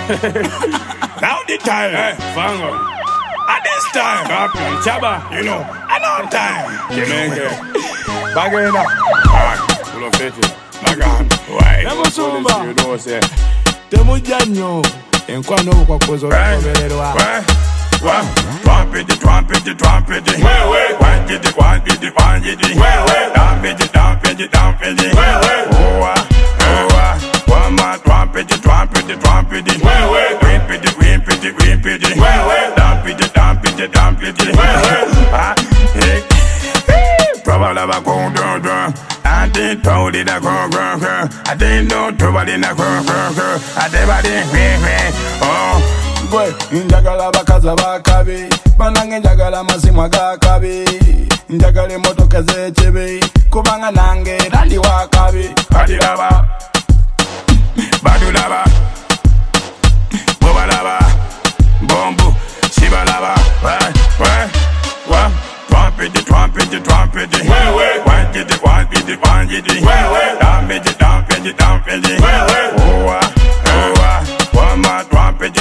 Now the time, Fango. At this time, Chaba, you know, I know time. Bagay full of it. Bagan, why? Never sober. You know, say. Temujanyo. Enkwano kwa kozo kubererwa. Trumpet, one more trumpet, I didn't told it a girl. I didn't know trouble in a girl. I didn't boy, njagala bakaza bakabi banange njagala mazimwa gakabi njagala motoka zechebe kubanga nange dali wakabi adilaba badulaba bobalaba bombu sibalaba trumpet one more trumpet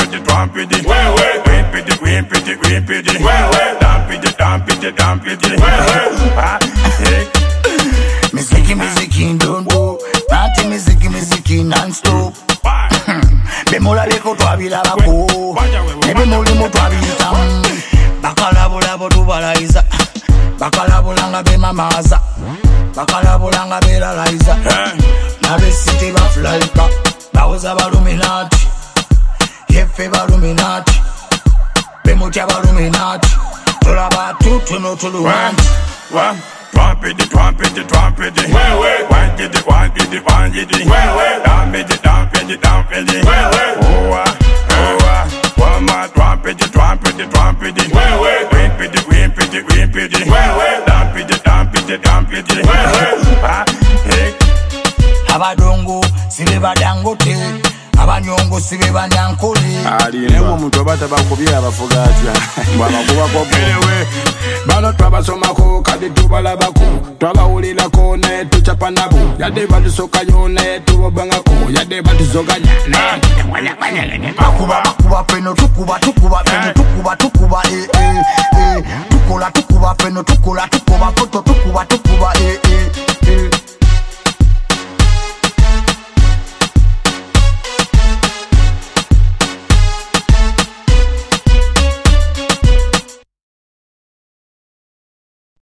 Miziki ndondo nati miziki non-stop Bemola leko twabila bako Nebe moli mo twabita Bakalabula tubalaiza Bakalabulanga be mamaza Bakalabulanga be lalaiza Nabe city baflaika Bawoza baluminati Yefe baluminati Bemoja baluminati Tulaba tutu no tuluwanti Trumpet One get it one more trumpet Abadongo sibe badangote abanyongo sibe banyankole ali newo omuntu obata bakubira abafugatya bwamakuba ko belewe bano twabasomako kadi tubalabako twabawulirako naye tucapa nabo yadde batusoka yona tubobangako yadde batuzoganya bakuba feno tukuba feno tukuba tukola feno tukola foto tukuba